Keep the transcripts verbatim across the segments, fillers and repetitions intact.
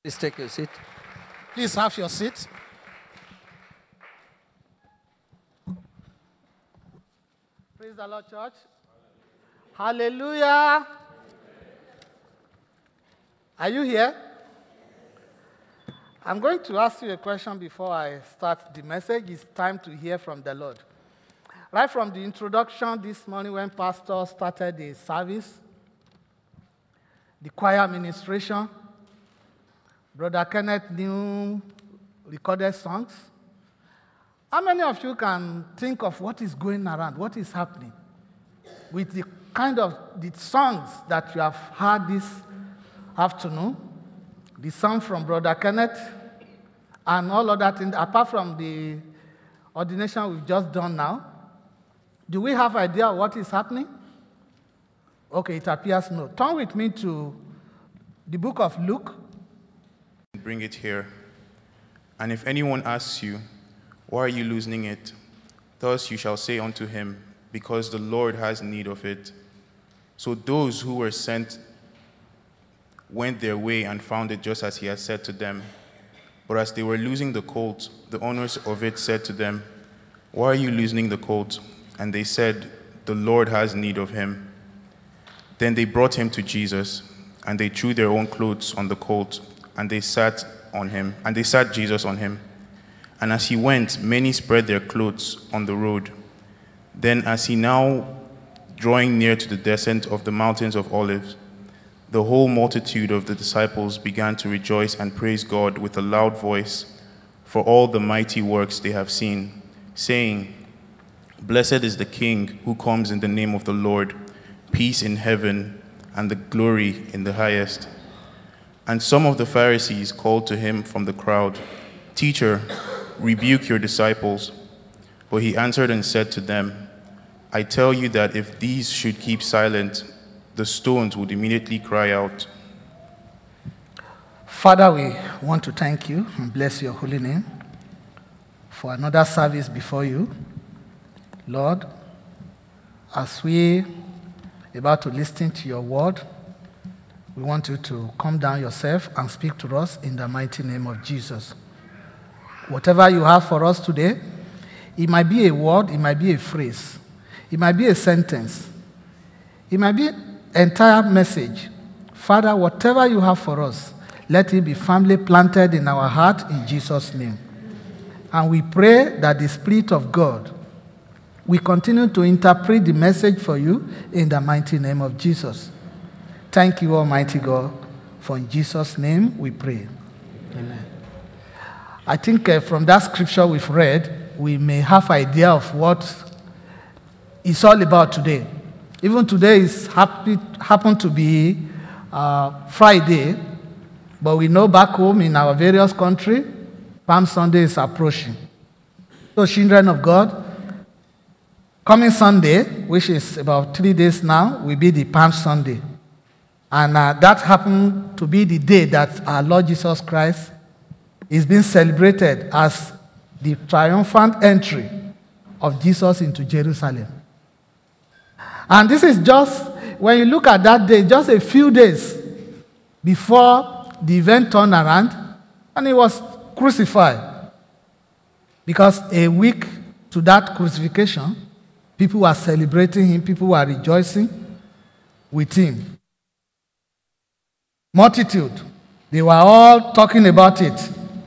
Please take your seat. Please have your seat. Praise the Lord, church. Hallelujah. Are you here? I'm going to ask you a question before I start the message. It's time to hear from the Lord. Right from the introduction this morning when Pastor started the service, the choir administration, Brother Kenneth knew recorded songs. How many of you can think of what is going around, what is happening with the kind of the songs that you have heard this afternoon? The song from Brother Kenneth and all other things, apart from the ordination we've just done now. Do we have idea of what is happening? Okay, it appears no. Turn with me to the book of Luke. Bring it here. And if anyone asks you, why are you loosening it? Thus you shall say unto him, because the Lord has need of it. So those who were sent went their way and found it just as he had said to them. But as they were loosing the colt, the owners of it said to them, why are you loosening the colt? And they said, the Lord has need of him. Then they brought him to Jesus, and they threw their own clothes on the colt, and they sat on him, and they sat Jesus on him. And as he went, many spread their clothes on the road. Then as he now drawing near to the descent of the mountains of Olives, the whole multitude of the disciples began to rejoice and praise God with a loud voice for all the mighty works they have seen, saying, Blessed is the King who comes in the name of the Lord, peace in heaven and the glory in the highest. And some of the Pharisees called to him from the crowd, Teacher, rebuke your disciples. But he answered and said to them, I tell you that if these should keep silent, the stones would immediately cry out. Father, we want to thank you and bless your holy name for another service before you. Lord, as we are about to listen to your word, we want you to come down yourself and speak to us in the mighty name of Jesus. Whatever you have for us today, it might be a word, it might be a phrase, it might be a sentence, it might be an entire message. Father, whatever you have for us, let it be firmly planted in our heart in Jesus' name. And we pray that the Spirit of God will continue to interpret the message for you in the mighty name of Jesus. Thank you, Almighty God, for in Jesus' name we pray. Amen. I think uh, from that scripture we've read, we may have idea of what it's all about today. Even today is happy, happen to be uh, Friday, but we know back home in our various countries, Palm Sunday is approaching. So children of God, coming Sunday, which is about three days now, will be the Palm Sunday. And uh, that happened to be the day that our Lord Jesus Christ is being celebrated as the triumphant entry of Jesus into Jerusalem. And this is just, when you look at that day, just a few days before the event turned around, and he was crucified. Because a week to that crucifixion, people were celebrating him, people were rejoicing with him. Multitude, they were all talking about it.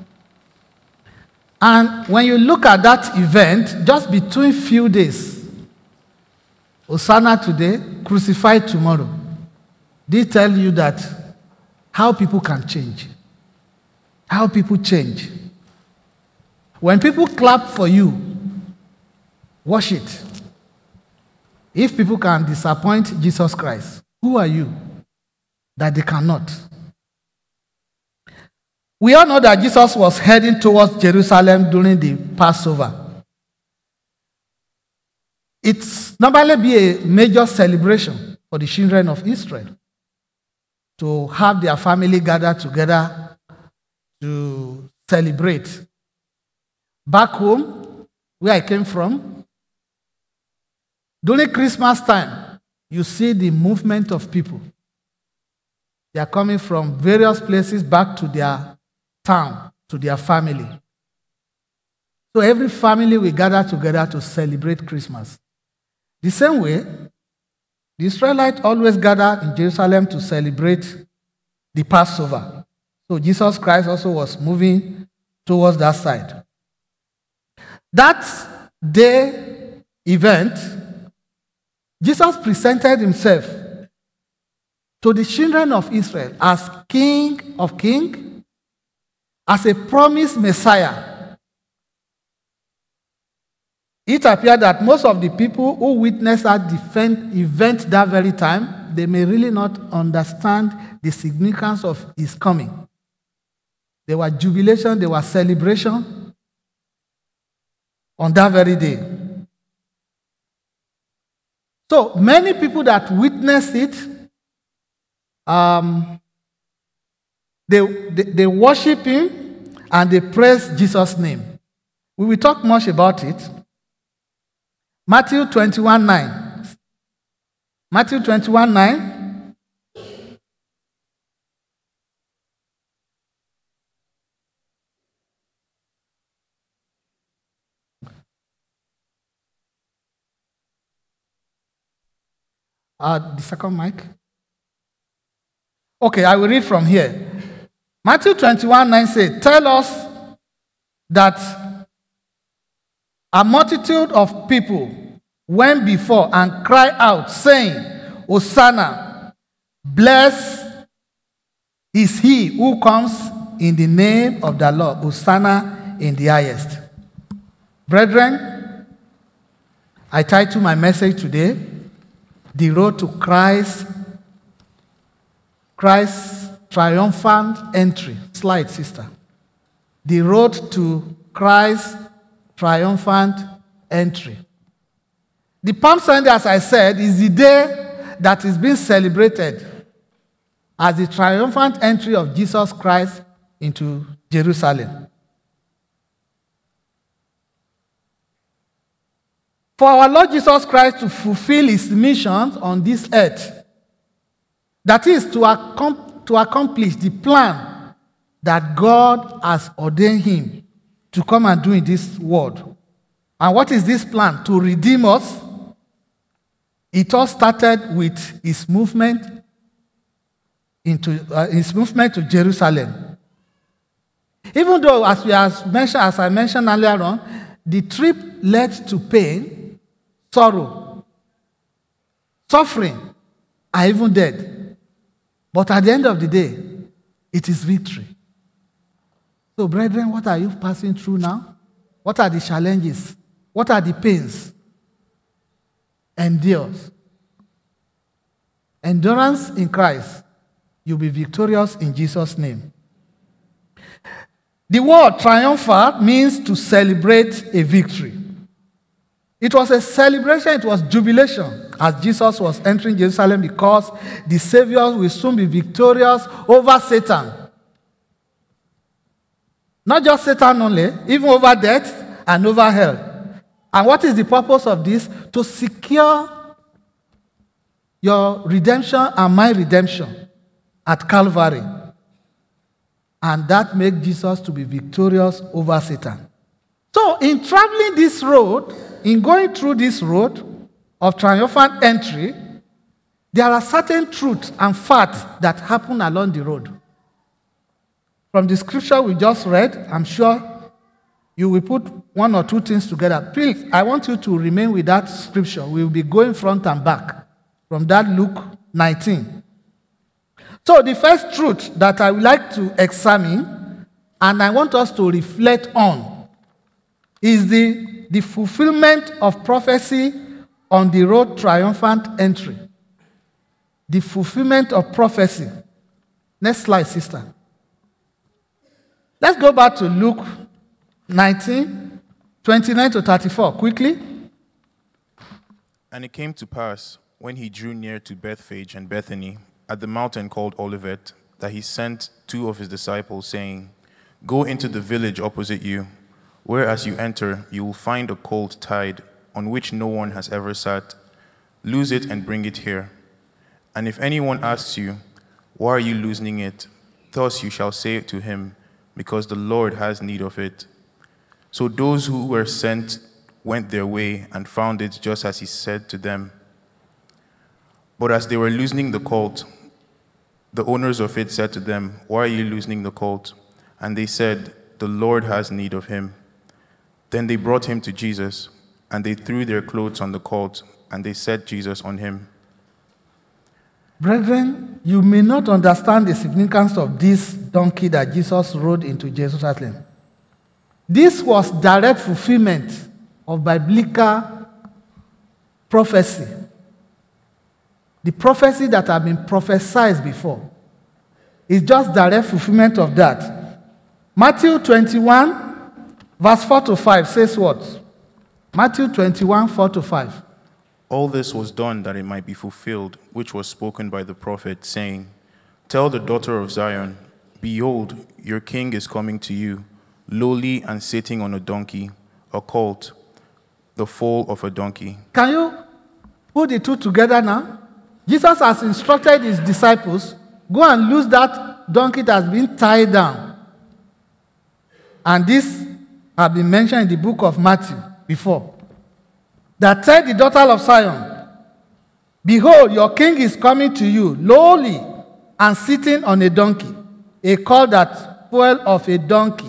And when you look at that event, just between few days, Hosanna today, crucified tomorrow, they tell you that how people can change. How people change. When people clap for you, watch it. If people can disappoint Jesus Christ, who are you that they cannot? We all know that Jesus was heading towards Jerusalem during the Passover. It's normally be a major celebration for the children of Israel to have their family gather together to celebrate. Back home, where I came from, during Christmas time, you see the movement of people. They are coming from various places back to their town, to their family. So every family will gather together to celebrate Christmas. The same way, the Israelites always gather in Jerusalem to celebrate the Passover. So Jesus Christ also was moving towards that side. That day event, Jesus presented himself to the children of Israel as King of Kings, as a promised Messiah. It appeared that most of the people who witnessed that event that very time, they may really not understand the significance of his coming. There was jubilation, there was celebration on that very day. So many people that witnessed it, um, they, they, they worship him and they praise Jesus' name. We will talk much about it. Matthew twenty-one nine. Matthew twenty-one nine. Uh, the second mic. Okay, I will read from here. Matthew twenty-one nine says, tell us that a multitude of people went before and cried out, saying, Hosanna, blessed is he who comes in the name of the Lord. Hosanna in the highest. Brethren, I title my message today, The Road to Christ, Christ's Triumphant Entry. Slide, sister. The Road to Christ's Triumphant Entry. The Palm Sunday, as I said, is the day that is being celebrated as the triumphant entry of Jesus Christ into Jerusalem. For our Lord Jesus Christ to fulfill his mission on this earth, that is, to, accom- to accomplish the plan that God has ordained him to come and do in this world. And what is this plan? To redeem us. It all started with his movement into uh, his movement to Jerusalem. Even though, as we have mentioned, as I mentioned earlier on, the trip led to pain, sorrow, suffering, and even death. But at the end of the day, it is victory. So, brethren, what are you passing through now? What are the challenges? What are the pains? Endures. Endurance in Christ. You'll be victorious in Jesus' name. The word triumphant means to celebrate a victory. It was a celebration, it was jubilation as Jesus was entering Jerusalem because the Savior will soon be victorious over Satan. Not just Satan only, even over death and over hell. And what is the purpose of this? To secure your redemption and my redemption at Calvary. And that makes Jesus to be victorious over Satan. So in traveling this road, in going through this road of triumphant entry, there are certain truths and facts that happen along the road. From the scripture we just read, I'm sure you will put one or two things together. Please, I want you to remain with that scripture. We will be going front and back from that Luke nineteen. So the first truth that I would like to examine and I want us to reflect on is the, the fulfillment of prophecy on the road triumphant entry. The fulfillment of prophecy. Next slide, sister. Let's go back to Luke nineteen, twenty-nine to thirty-four, quickly. And it came to pass, when he drew near to Bethphage and Bethany, at the mountain called Olivet, that he sent two of his disciples, saying, Go into the village opposite you, where as you enter you will find a colt tied, on which no one has ever sat. Loose it and bring it here. And if anyone asks you, Why are you loosening it? Thus you shall say to him, because the Lord has need of it. So those who were sent went their way and found it just as he said to them. But as they were loosening the colt, the owners of it said to them, why are you loosening the colt? And they said, the Lord has need of him. Then they brought him to Jesus, and they threw their clothes on the colt, and they set Jesus on him. Brethren, you may not understand the significance of this donkey that Jesus rode into Jerusalem. This was direct fulfillment of biblical prophecy. The prophecy that had been prophesied before is just direct fulfillment of that. Matthew twenty-one, verse four to five says what? Matthew twenty-one, four to five. All this was done that it might be fulfilled, which was spoken by the prophet, saying, tell the daughter of Zion, behold, your king is coming to you, lowly and sitting on a donkey, a colt, the foal of a donkey. Can you put the two together now? Jesus has instructed his disciples, go and loose that donkey that has been tied down. And this has been mentioned in the book of Matthew before. That tell the daughter of Zion, behold, your king is coming to you, lowly and sitting on a donkey, a colt that foal of a donkey.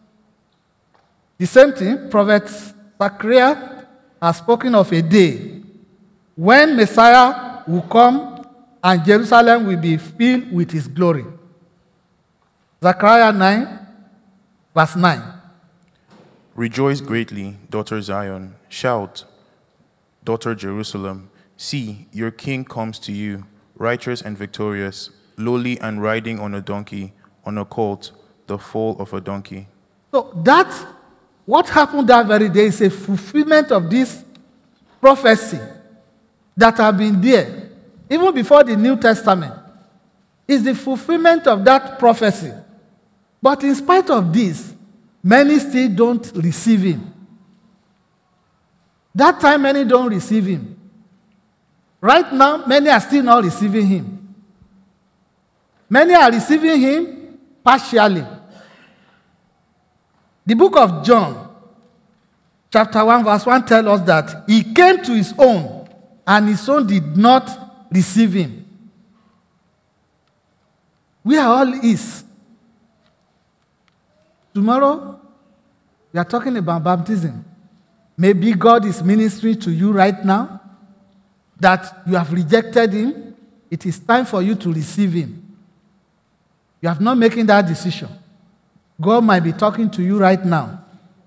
The same thing, Prophet Zechariah has spoken of a day when Messiah will come and Jerusalem will be filled with his glory. Zechariah nine, verse nine. Rejoice greatly, daughter Zion. Shout, daughter Jerusalem. See, your king comes to you, righteous and victorious, lowly and riding on a donkey, on a colt, the foal of a donkey. So that, what happened that very day is a fulfillment of this prophecy that have been there, even before the New Testament. Is the fulfillment of that prophecy. But in spite of this, many still don't receive him. That time, many don't receive him. Right now, many are still not receiving him. Many are receiving him partially. The book of John, chapter one, verse one, tells us that he came to his own, and his own did not receive him. We are all is. Tomorrow, we are talking about baptism. Maybe God is ministering to you right now that you have rejected him. It is time for you to receive him. You have not making that decision. God might be talking to you right now.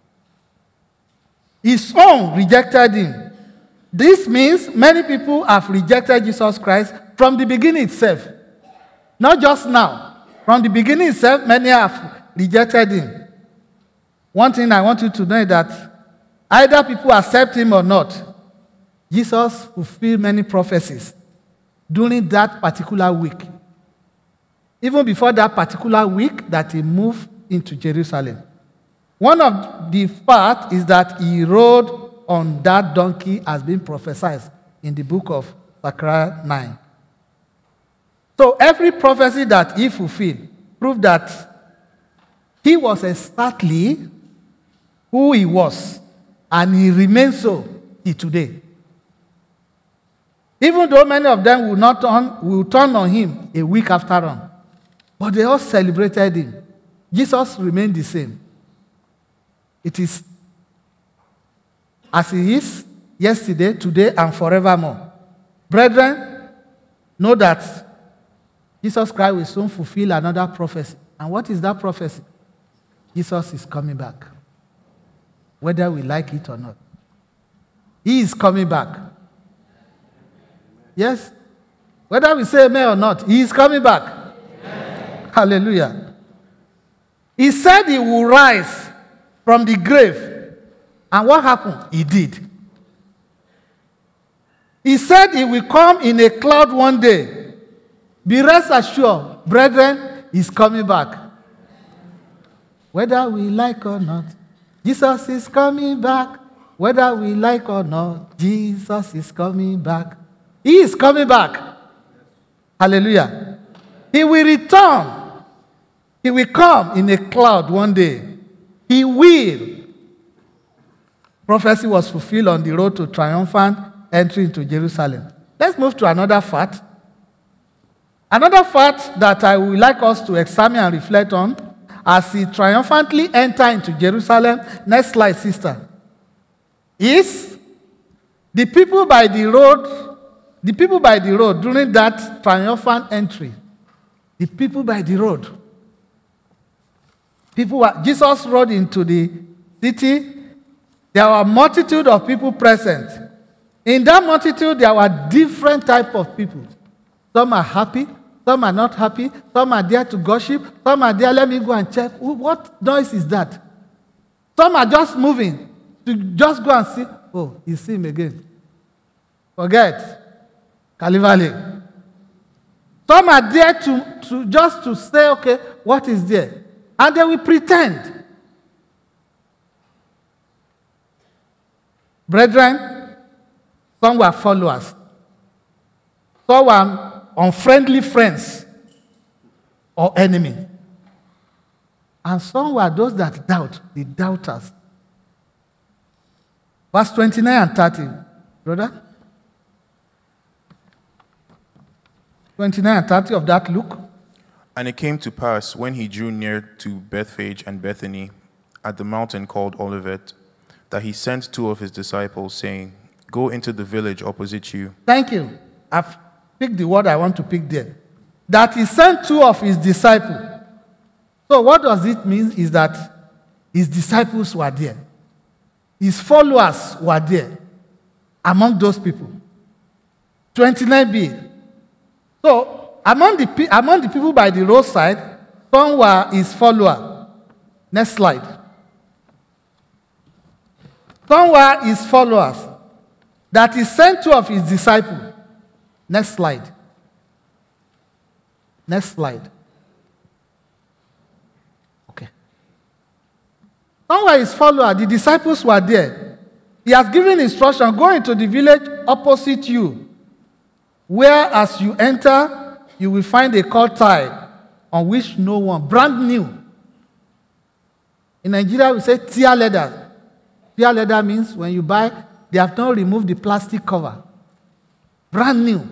His own rejected him. This means many people have rejected Jesus Christ from the beginning itself. Not just now. From the beginning itself, many have rejected him. One thing I want you to know is that either people accept him or not, Jesus fulfilled many prophecies during that particular week. Even before that particular week that he moved into Jerusalem. One of the parts is that he rode on that donkey as being prophesied in the book of Zechariah nine. So every prophecy that he fulfilled proved that he was exactly who he was, and he remains so till today. Even though many of them will not turn, will turn on him a week after on, but they all celebrated him. Jesus remained the same. It is as he is yesterday, today, and forevermore. Brethren, know that Jesus Christ will soon fulfill another prophecy. And what is that prophecy? Jesus is coming back. Whether we like it or not. He is coming back. Yes? Whether we say amen or not, he is coming back. Amen. Hallelujah. He said he will rise from the grave. And what happened? He did. He said he will come in a cloud one day. Be rest assured, brethren, he's coming back. Whether we like or not, Jesus is coming back. Whether we like or not, Jesus is coming back. He is coming back. Hallelujah. He will return. He will come in a cloud one day. He will. Prophecy was fulfilled on the road to triumphant entry into Jerusalem. Let's move to another fact. Another fact that I would like us to examine and reflect on as he triumphantly entered into Jerusalem, next slide, sister, is the people by the road, the people by the road during that triumphant entry, the people by the road. People were, Jesus rode into the city. There were a multitude of people present. In that multitude, there were different types of people. Some are happy, some are not happy, some are there to gossip, some are there, let me go and check. What noise is that? Some are just moving to just go and see. Oh, you see him again. Forget. Calvary. Some are there to, to just to say, okay, what is there? And they will pretend. Brethren, some were followers. Some were unfriendly friends or enemies. And some were those that doubt, the doubters. Verse twenty-nine and thirty, brother. twenty-nine and thirty of that Luke. And it came to pass, when he drew near to Bethphage and Bethany, at the mountain called Olivet, that he sent two of his disciples, saying, Go into the village opposite you. Thank you. I've picked the word I want to pick there. That he sent two of his disciples. So what does it mean is that his disciples were there. His followers were there among those people. twenty-nine b. So, among the, among the people by the roadside, some were his followers. Next slide. Some were his followers. That he sent two of his disciples. Next slide. Next slide. Okay. Some were his followers. The disciples were there. He has given instruction, go into the village opposite you, where as you enter, you will find a cord tied on which no one, brand new. In Nigeria, we say tear leather. Tear leather means when you buy, they have not removed the plastic cover. Brand new.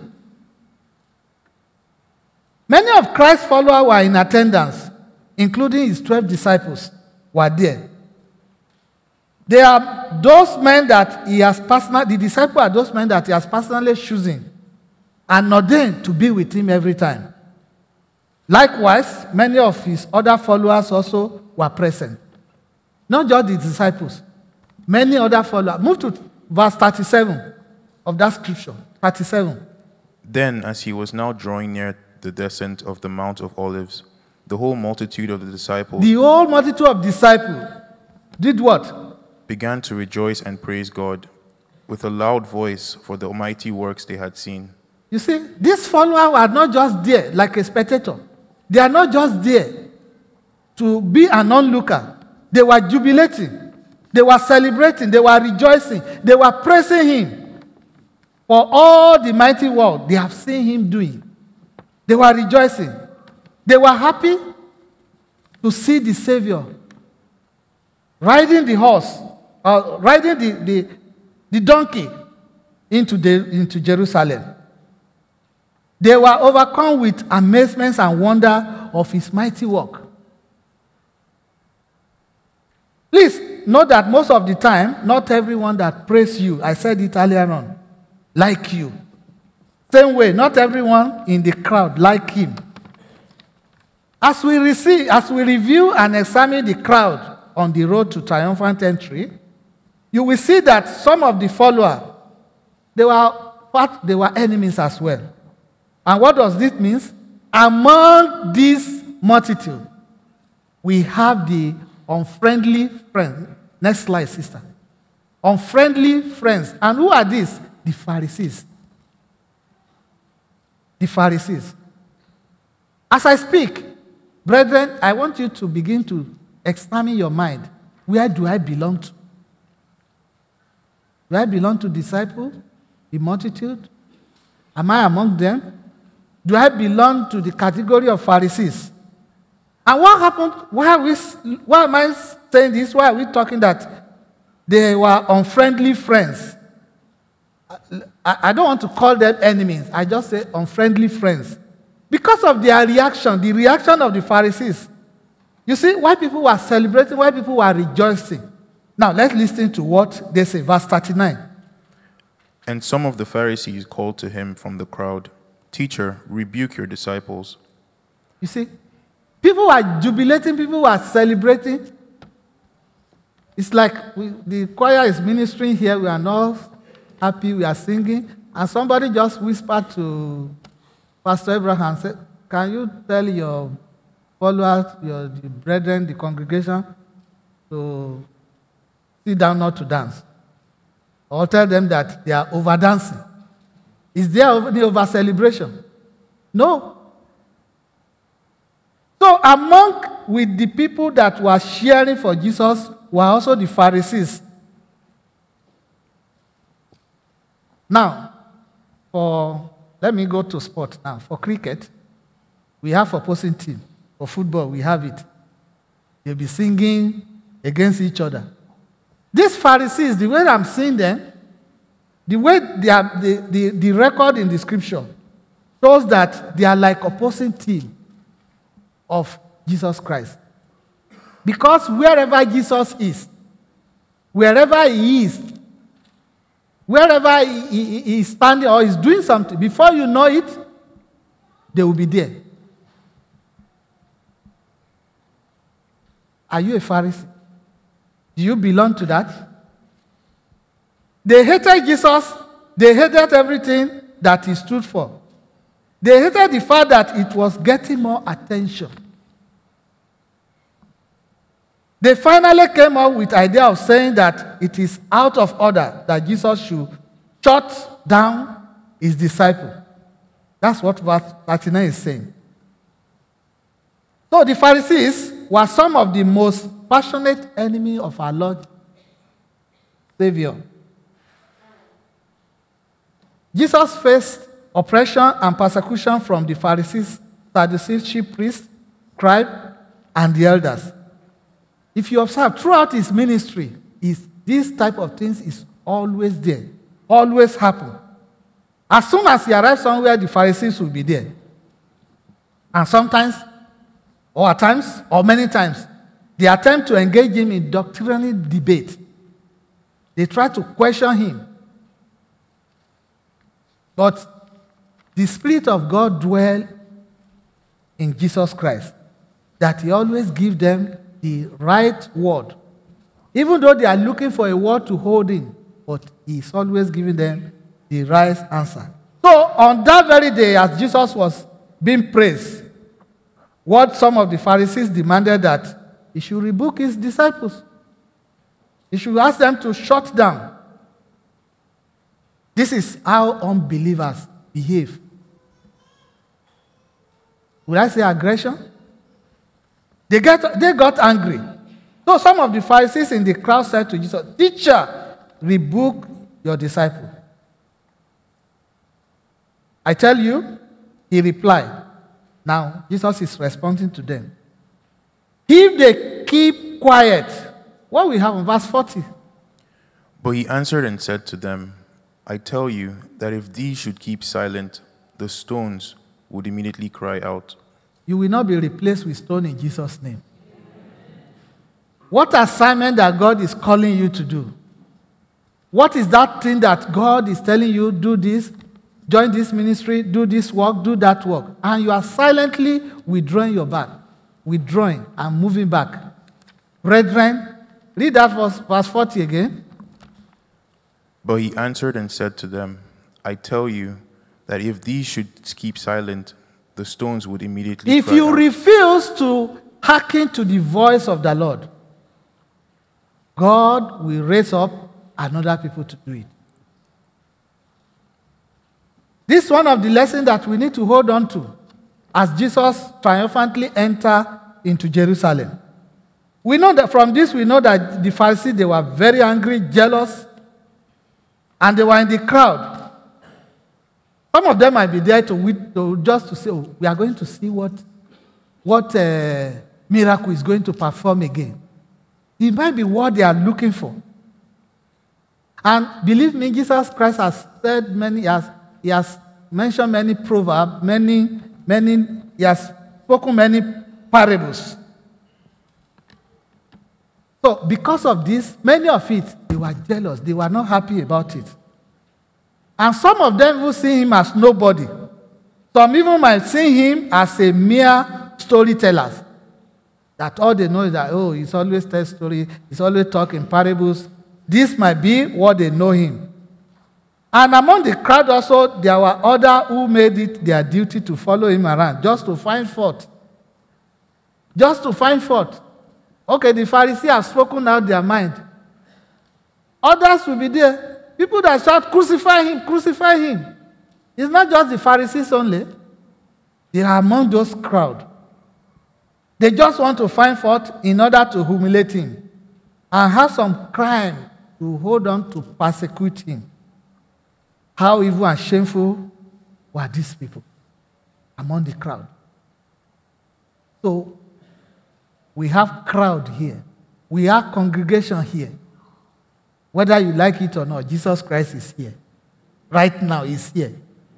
Many of Christ's followers were in attendance, including his twelve disciples were there. They are those men that he has personally, the disciples are those men that he has personally chosen and ordained to be with him every time. Likewise, many of his other followers also were present. Not just the disciples. Many other followers. Move to verse thirty-seven of that scripture. thirty-seven. Then, as he was now drawing near the descent of the Mount of Olives, the whole multitude of the disciples... The whole multitude of disciples did what? Began to rejoice and praise God with a loud voice for the mighty works they had seen. You see, these followers are not just there like a spectator. They are not just there to be an onlooker. They were jubilating. They were celebrating. They were rejoicing. They were praising him for all the mighty work they have seen him doing. They were rejoicing. They were happy to see the Savior riding the horse, uh, riding the, the, the donkey into, the, into Jerusalem. They were overcome with amazement and wonder of his mighty work. Please note that most of the time, not everyone that praise you, I said it earlier on, like you. Same way, not everyone in the crowd like him. As we receive, as we review and examine the crowd on the road to triumphant entry, you will see that some of the followers, they were part, they were enemies as well. And what does this mean? Among this multitude, we have the unfriendly friends. Next slide, sister. Unfriendly friends. And who are these? The Pharisees. The Pharisees. As I speak, brethren, I want you to begin to examine your mind. Where do I belong to? Do I belong to disciples? The multitude? Am I among them? do I belong to the category of Pharisees? And what happened? Why are we, why am I saying this? Why are we talking that they were unfriendly friends? I, I don't want to call them enemies. I just say unfriendly friends. Because of their reaction, the reaction of the Pharisees. You see, why people were celebrating, why people were rejoicing. Now, let's listen to what they say. Verse thirty-nine. And some of the Pharisees called to him from the crowd, "Teacher, rebuke your disciples." You see, people were jubilating, people were celebrating. It's like we, the choir is ministering here, we are not happy, we are singing, and somebody just whispered to Pastor Abraham and said, "Can you tell your followers, your the brethren, the congregation, to sit down, not to dance?" Or tell them that they are over dancing. Is there any over celebration? No. So among with the people that were cheering for Jesus were also the Pharisees. Now, for let me go to sport now. For cricket, we have opposing team. For football, we have it. They'll be singing against each other. These Pharisees, the way I'm seeing them, the way they are, the, the, the record in the scripture shows that they are like opposing team of Jesus Christ. Because wherever Jesus is, wherever he is, wherever he, he, he is standing or is doing something, before you know it, they will be there. Are you a Pharisee? Do you belong to that? They hated Jesus. They hated everything that he stood for. They hated the fact that it was getting more attention. They finally came up with the idea of saying that it is out of order that Jesus should shut down his disciple. That's what verse thirty-nine is saying. So the Pharisees were some of the most passionate enemies of our Lord Savior. Jesus faced oppression and persecution from the Pharisees, Sadducees, chief priests, scribes, and the elders. If you observe, throughout his ministry, is this type of things is always there, always happen. As soon as he arrives somewhere, the Pharisees will be there. And sometimes, or at times, or many times, they attempt to engage him in doctrinal debate. They try to question him. But the Spirit of God dwells in Jesus Christ, that he always gives them the right word. Even though they are looking for a word to hold in, but he's always giving them the right answer. So on that very day, as Jesus was being praised, what some of the Pharisees demanded that he should rebuke his disciples. He should ask them to shut down. This is how unbelievers behave. Would I say aggression? They, get, they got angry. So some of the Pharisees in the crowd said to Jesus, "Teacher, rebuke your disciple." I tell you, he replied. Now, Jesus is responding to them. If they keep quiet, what we have in verse forty? But he answered and said to them, "I tell you that if these should keep silent, the stones would immediately cry out." You will not be replaced with stone in Jesus' name. What assignment that God is calling you to do? What is that thing that God is telling you, do this, join this ministry, do this work, do that work, and you are silently withdrawing your back, withdrawing and moving back? Brethren, read that verse, verse forty again. But he answered and said to them, "I tell you that if these should keep silent, the stones would immediately If cry you out." refuse to hearken to the voice of the Lord, God will raise up another people to do it. This is one of the lessons that we need to hold on to as Jesus triumphantly entered into Jerusalem. We know that from this, we know that the Pharisees, they were very angry, jealous, and they were in the crowd. Some of them might be there to, wit- to just to say, oh, we are going to see what, what uh, miracle is going to perform again. It might be what they are looking for. And believe me, Jesus Christ has said many, he has, he has mentioned many proverbs, many, many, he has spoken many parables. So because of this, many of it, they were jealous. They were not happy about it. And some of them will see him as nobody. Some even might see him as a mere storyteller. That all they know is that, oh, he's always telling stories, he's always talking parables. This might be what they know him. And among the crowd also, there were others who made it their duty to follow him around, just to find fault. Just to find fault. Okay, the Pharisees have spoken out their mind. Others will be there. People that shout, crucify him, crucify him. It's not just the Pharisees only. They are among those crowd. They just want to find fault in order to humiliate him and have some crime to hold on to persecute him. How evil and shameful were these people among the crowd? So, we have crowd here. We have congregation here. Whether you like it or not, Jesus Christ is here. Right now, he's here.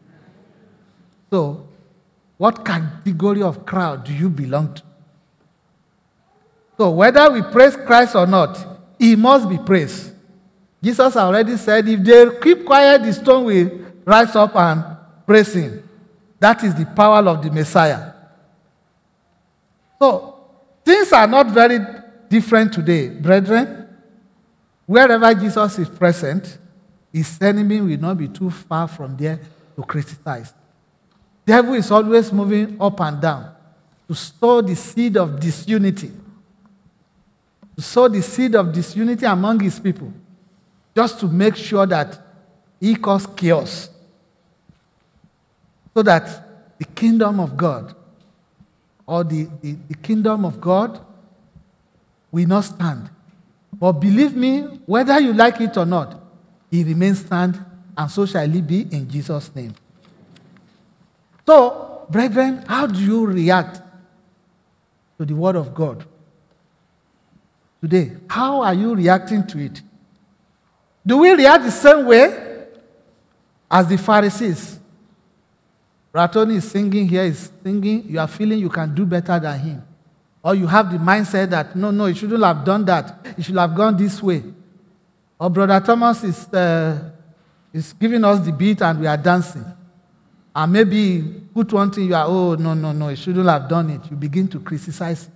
So, what category of crowd do you belong to? So, whether we praise Christ or not, he must be praised. Jesus already said, if they keep quiet, the stone will rise up and praise him. That is the power of the Messiah. So, things are not very different today, brethren. Wherever Jesus is present, his enemy will not be too far from there to criticize. The devil is always moving up and down to sow the seed of disunity. To sow the seed of disunity among his people. Just to make sure that he causes chaos. So that the kingdom of God, or the, the, the kingdom of God, will not stand. But believe me, whether you like it or not, he remains stand, and so shall he be in Jesus' name. So, brethren, how do you react to the word of God today? How are you reacting to it? Do we react the same way as the Pharisees? Ratoni is singing here, is singing, you are feeling you can do better than him. Or you have the mindset that, no, no, you shouldn't have done that. You should have gone this way. Or Brother Thomas is, uh, is giving us the beat and we are dancing. And maybe put one thing, you are, oh, no, no, no, you shouldn't have done it. You begin to criticize.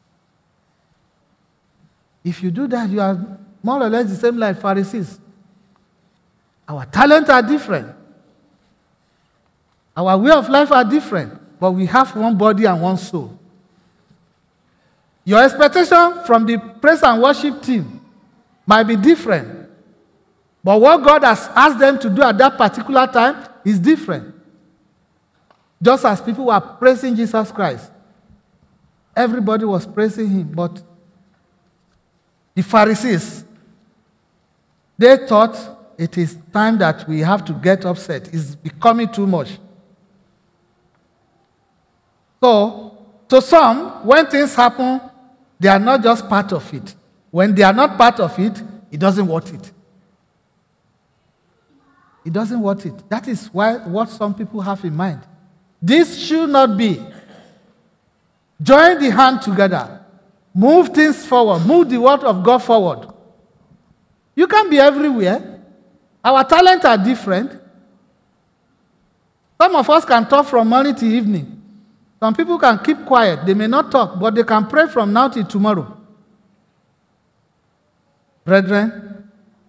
If you do that, you are more or less the same like Pharisees. Our talents are different. Our way of life are different. But we have one body and one soul. Your expectation from the praise and worship team might be different. But what God has asked them to do at that particular time is different. Just as people were praising Jesus Christ, everybody was praising him. But the Pharisees, they thought it is time that we have to get upset. It's becoming too much. So, to some, when things happen, they are not just part of it. When they are not part of it, it doesn't worth it. It doesn't worth it. That is why what some people have in mind. This should not be. Join the hand together. Move things forward. Move the word of God forward. You can be everywhere. Our talents are different. Some of us can talk from morning to evening. Some people can keep quiet. They may not talk, but they can pray from now till tomorrow. Brethren,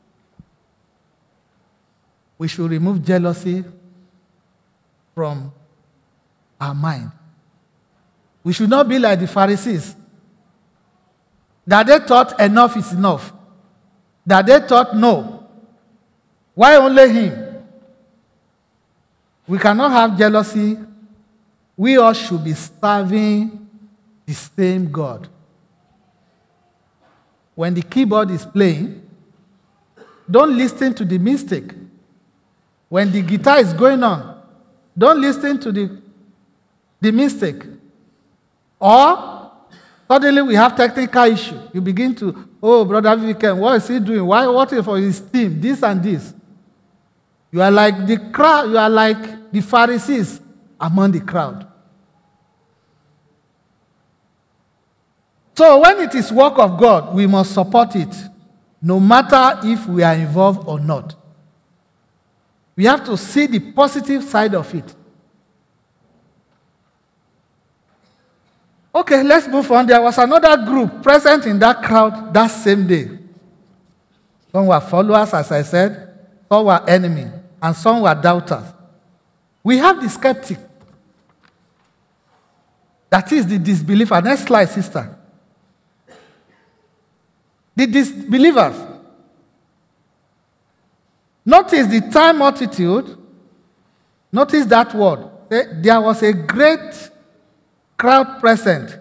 we should remove jealousy from our mind. We should not be like the Pharisees, that they thought enough is enough. That they thought, no. Why only him? We cannot have jealousy. We all should be serving the same God. When the keyboard is playing, don't listen to the mistake. When the guitar is going on, Don't listen to the, the mistake. Or suddenly we have technical issue. You begin to, oh, Brother Vivican, what is he doing? Why? What is for his team? This and this. You are like the crowd. You are like the Pharisees among the crowd. So when it is work of God, we must support it, no matter if we are involved or not. We have to see the positive side of it. Okay, let's move on. There was another group present in that crowd that same day. Some were followers, as I said, some were enemies, and some were doubters. We have the skeptic. That is the disbeliever. Next slide, sister. The disbelievers. Notice the time multitude. Notice that word. There was a great crowd present.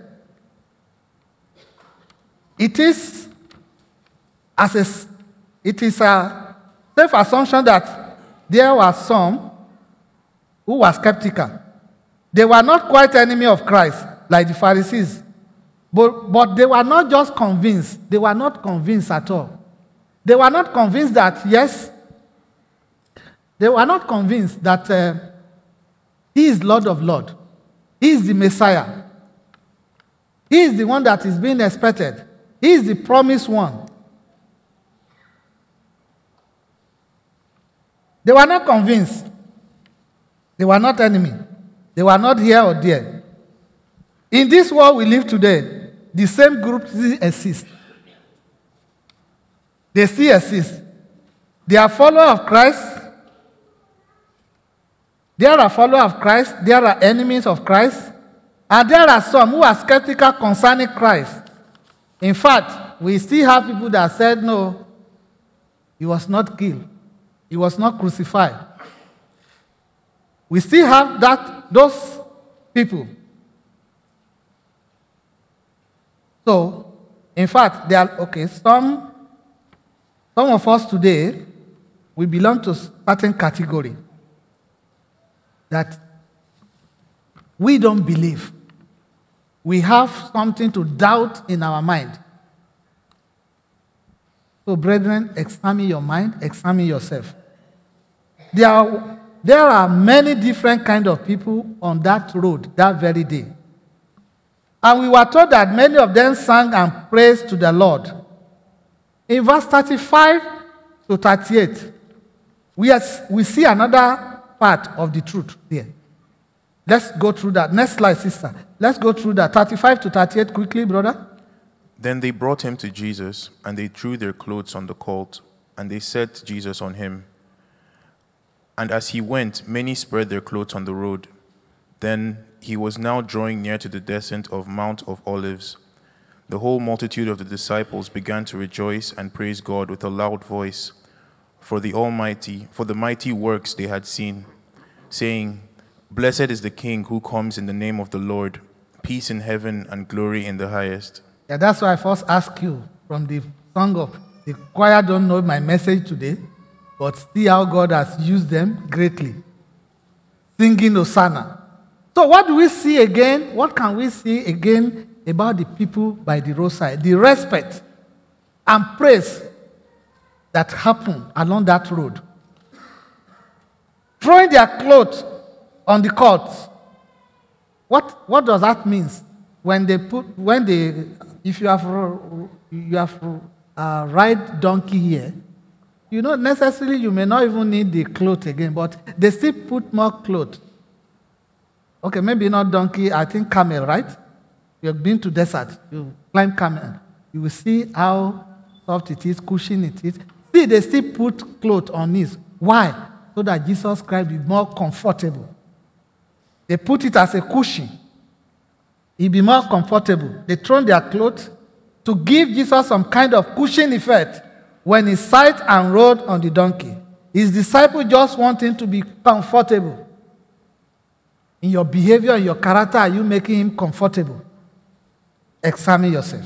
It is as a, it is a safe assumption that there were some who were skeptical. They were not quite enemy of Christ, like the Pharisees. But, but they were not just convinced. They were not convinced at all. They were not convinced that, yes, they were not convinced that uh, he is Lord of Lords. He is the Messiah. He is the one that is being expected. He is the promised one. They were not convinced. They were not enemy. They were not here or there. In this world we live today, the same group still exists. They still exist. They are followers of Christ. There are followers of Christ. There are enemies of Christ. And there are some who are skeptical concerning Christ. In fact, we still have people that said, no, he was not killed. He was not crucified. We still have that, those people. So, in fact, there are, okay, some, some of us today, we belong to a certain category that we don't believe. We have something to doubt in our mind. So, brethren, examine your mind, examine yourself. There are, there are many different kinds of people on that road that very day. And we were told that many of them sang and praised to the Lord. In verse thirty-five to thirty-eight, we, are, we see another part of the truth here. Let's go through that. Next slide, sister. Let's go through that. thirty-five to thirty-eight quickly, brother. Then they brought him to Jesus, and they threw their clothes on the colt, and they set Jesus on him. And as he went, many spread their clothes on the road. Then he was now drawing near to the descent of Mount of Olives. The whole multitude of the disciples began to rejoice and praise God with a loud voice for the Almighty, for the mighty works they had seen, saying, "Blessed is the King who comes in the name of the Lord, peace in heaven and glory in the highest." Yeah, that's why I first asked you from the song of the choir. Don't know my message today, but see how God has used them greatly. Singing Hosanna. So what do we see again? What can we see again about the people by the roadside? The respect and praise that happened along that road. Throwing their clothes on the colt. What, what does that mean? When they put, when they, if you have, you have uh, ride donkey here, you know, necessarily you may not even need the cloth again, but they still put more cloth. Okay, maybe not donkey, I think camel, right? You've been to desert, you climb camel. You will see how soft it is, cushion it is. See, they still put cloth on this. Why? So that Jesus Christ is more comfortable. They put it as a cushion. He'll be more comfortable. They throw their clothes to give Jesus some kind of cushion effect when he sat and rode on the donkey. His disciples just want him to be comfortable. In your behavior, in your character, are you making him comfortable? Examine yourself.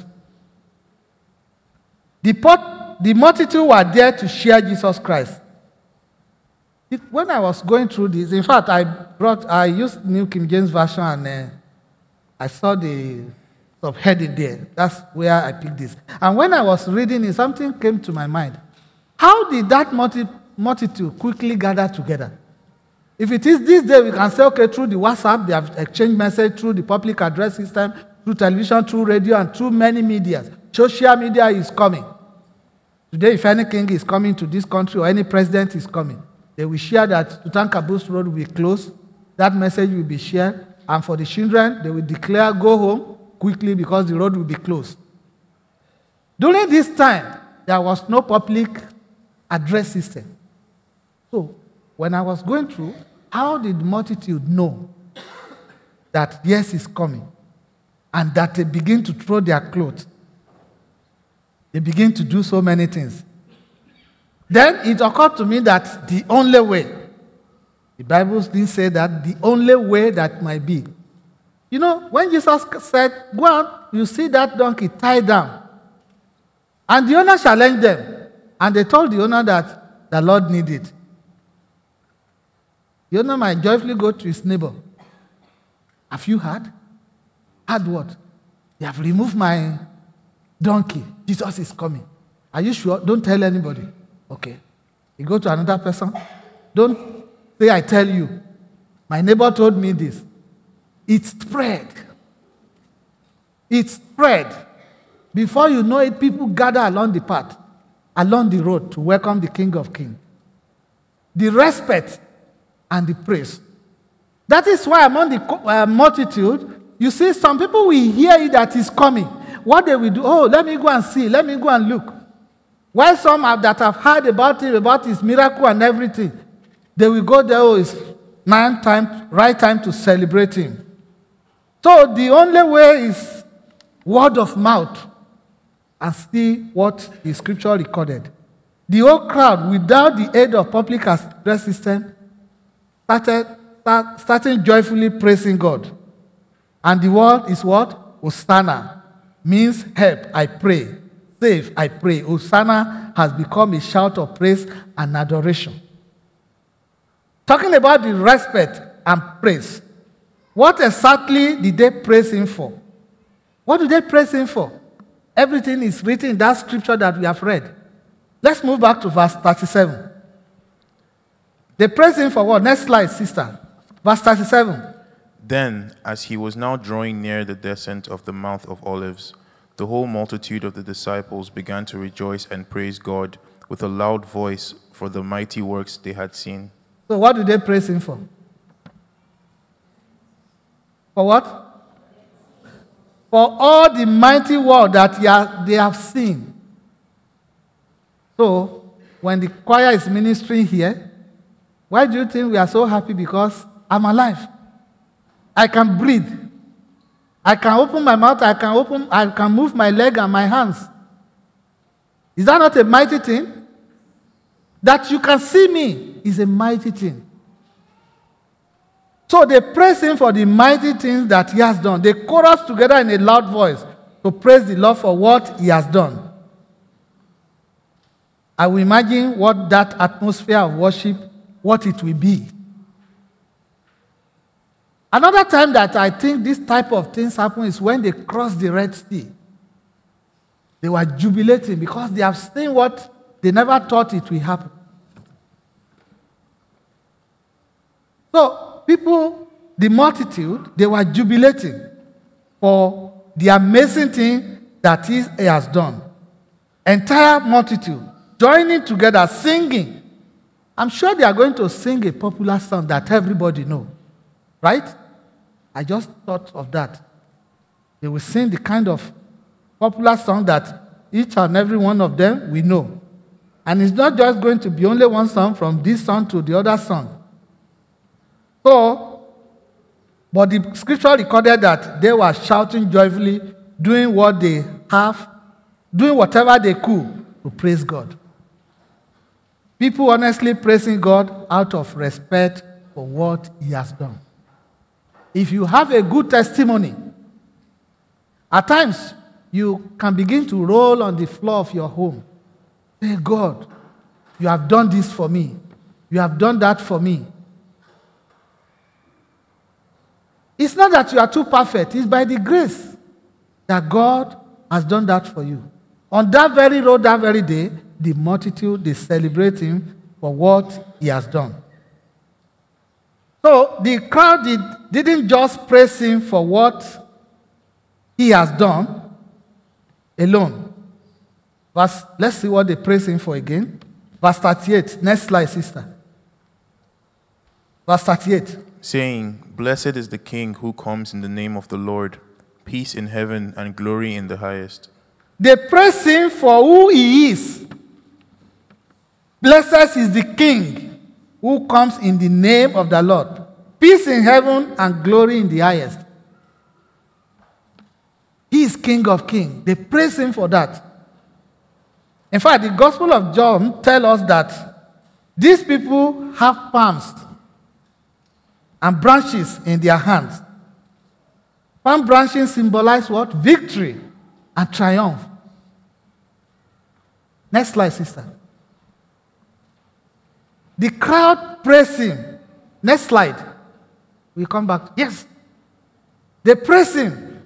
The, pot, the multitude were there to share Jesus Christ. It, when I was going through this, in fact, I brought, I used New King James Version, and uh, I saw the subheading there. That's where I picked this. And when I was reading it, something came to my mind. How did that multi, multitude quickly gather together? If it is this day, we can say, okay, through the WhatsApp, they have exchanged message, through the public address system, through television, through radio, and through many medias. Social media is coming. Today, if any king is coming to this country or any president is coming, they will share that Tutankhamun's road will be closed. That message will be shared. And for the children, they will declare, go home quickly because the road will be closed. During this time, there was no public address system. So, when I was going through, how did the multitude know that yes is coming? And that they begin to throw their clothes. They begin to do so many things. Then it occurred to me that the only way, the Bible didn't say that, the only way that might be. You know, when Jesus said, go out, you see that donkey tied down. And the owner challenged them. And they told the owner that the Lord needed it. The owner might joyfully go to his neighbor. Have you heard? Heard what? They have removed my donkey. Jesus is coming. Are you sure? Don't tell anybody. Okay. You go to another person. Don't say I tell you. My neighbor told me this. It spread. It spread. Before you know it, people gather along the path, along the road to welcome the King of Kings. The respect and the praise. That is why among the uh, multitude, you see some people will hear it that is coming. What they will do, oh, let me go and see, let me go and look. While some have, that have heard about it, about his miracle and everything, they will go there, oh, it's man time, right time to celebrate him. So the only way is word of mouth and see what the scripture recorded. The whole crowd, without the aid of public address system, started start, starting joyfully praising God. And the word is what? Hosanna. Means help, I pray. Save, I pray. Hosanna has become a shout of praise and adoration. Talking about the respect and praise. What exactly did they praise him for? What did they praise him for? Everything is written in that scripture that we have read. Let's move back to verse thirty-seven. They praise him for what? Next slide, sister. Verse thirty-seven. Then, as he was now drawing near the descent of the Mount of Olives, the whole multitude of the disciples began to rejoice and praise God with a loud voice for the mighty works they had seen. So what do they praise him for? For what? For all the mighty work that they have seen. So, when the choir is ministering here, why do you think we are so happy? Because I'm alive. I can breathe. I can open my mouth. I can open. I can move my leg and my hands. Is that not a mighty thing? That you can see me is a mighty thing. So they praise him for the mighty things that he has done. They chorus together in a loud voice to praise the Lord for what he has done. I will imagine what that atmosphere of worship, what it will be. Another time that I think this type of things happen is when they cross the Red Sea. They were jubilating because they have seen what they never thought it will happen. So, people, the multitude, they were jubilating for the amazing thing that he has done. Entire multitude joining together, singing. I'm sure they are going to sing a popular song that everybody knows. Right? I just thought of that. They will sing the kind of popular song that each and every one of them we know. And it's not just going to be only one song from this song to the other song. So, but the scripture recorded that they were shouting joyfully, doing what they have, doing whatever they could to praise God. People honestly praising God out of respect for what he has done. If you have a good testimony, at times you can begin to roll on the floor of your home. Say, God, you have done this for me. You have done that for me. It's not that you are too perfect. It's by the grace that God has done that for you. On that very road, that very day, the multitude, they celebrate him for what he has done. So the crowd did, didn't just praise him for what he has done alone. Verse, let's see what they praise him for again. Verse thirty-eight. Next slide, sister. Verse thirty-eight. Saying, Blessed is the King who comes in the name of the Lord, peace in heaven and glory in the highest. They praise him for who he is. Blessed is the King who comes in the name of the Lord, peace in heaven and glory in the highest. He is King of kings. They praise him for that. In fact, the Gospel of John tells us that these people have palms and branches in their hands. Palm branches symbolize what? Victory and triumph. Next slide, sister. The crowd praise him. Next slide. We come back. Yes. They praise him.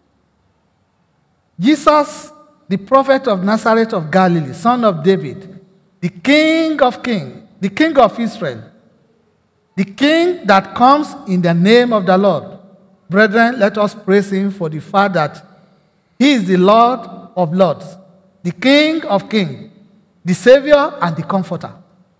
Jesus, the prophet of Nazareth of Galilee, son of David, the King of kings, the King of Israel, the King that comes in the name of the Lord. Brethren, let us praise him for the fact that he is the Lord of lords, the King of kings, the Savior and the Comforter.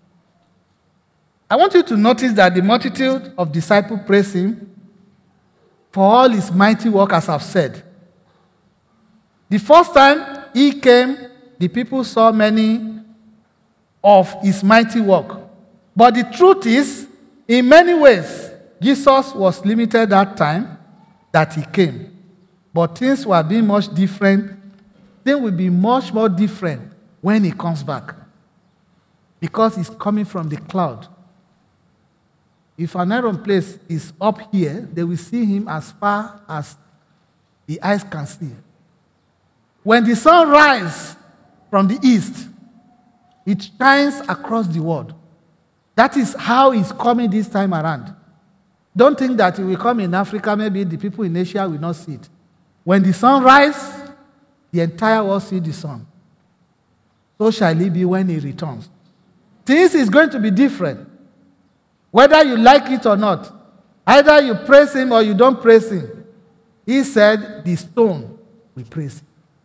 I want you to notice that the multitude of disciples praise him for all his mighty work, as I've said. The first time he came, the people saw many of his mighty work. But the truth is, in many ways, Jesus was limited that time that he came. But things were being much different. Things will be much more different when he comes back. Because he's coming from the cloud. If an Aaron place is up here, they will see him as far as the eyes can see. When the sun rises from the east, it shines across the world. That is how he's coming this time around. Don't think that he will come in Africa, maybe the people in Asia will not see it. When the sun rises, the entire world sees the sun. So shall it be when he returns. Things is going to be different. Whether you like it or not, either you praise him or you don't praise him. He said, the stone will praise him.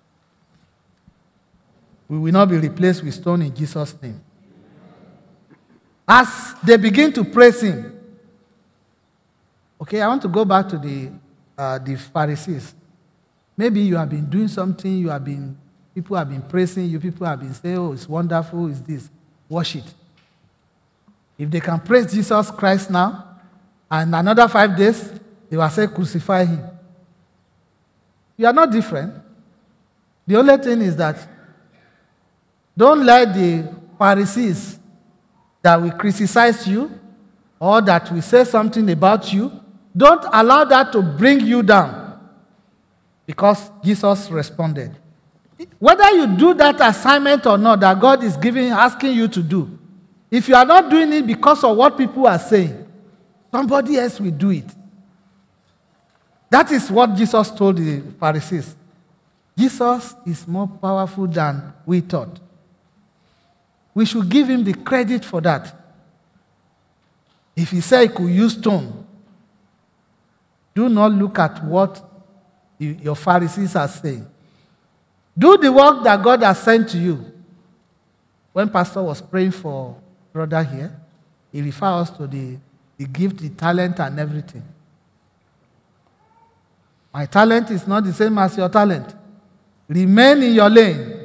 We will not be replaced with stone in Jesus' name. As they begin to praise him. Okay, I want to go back to the, uh, the Pharisees. Maybe you have been doing something, you have been, people have been praising you, people have been saying, oh, it's wonderful, it's this. Wash it. If they can praise Jesus Christ now, and another five days, they will say, crucify him. You are not different. The only thing is that don't let the Pharisees that will criticize you or that will say something about you, don't allow that to bring you down. Because Jesus responded. Whether you do that assignment or not that God is giving, asking you to do, if you are not doing it because of what people are saying, somebody else will do it. That is what Jesus told the Pharisees. Jesus is more powerful than we thought. We should give him the credit for that. If he said he could use stone, do not look at what your Pharisees are saying. Do the work that God has sent to you. When Pastor was praying for brother here, he referred us to the, the gift, the talent, and everything. My talent is not the same as your talent. Remain in your lane.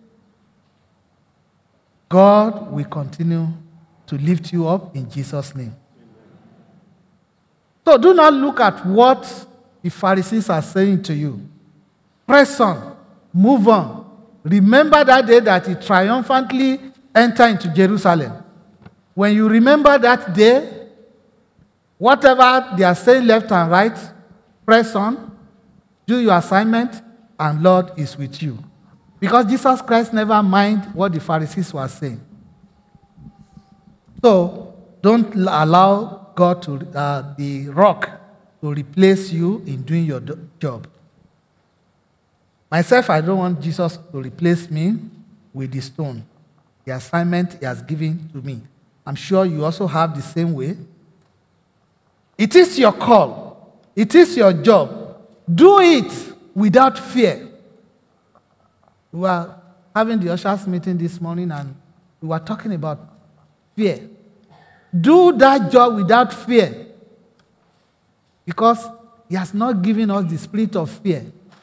God will continue to lift you up in Jesus' name. So do not look at what the Pharisees are saying to you. Press on. Move on. Remember that day that he triumphantly entered into Jerusalem. When you remember that day, whatever they are saying left and right, press on, do your assignment, and Lord is with you. Because Jesus Christ never minded what the Pharisees were saying. So, Don't allow God to, uh, the rock to replace you in doing your do- job. Myself, I don't want Jesus to replace me with the stone, the assignment he has given to me. I'm sure you also have the same way. It is your call. It is your job. Do it without fear. We were having the ushers meeting this morning and we were talking about fear. Do that job without fear. Because he has not given us the spirit of fear.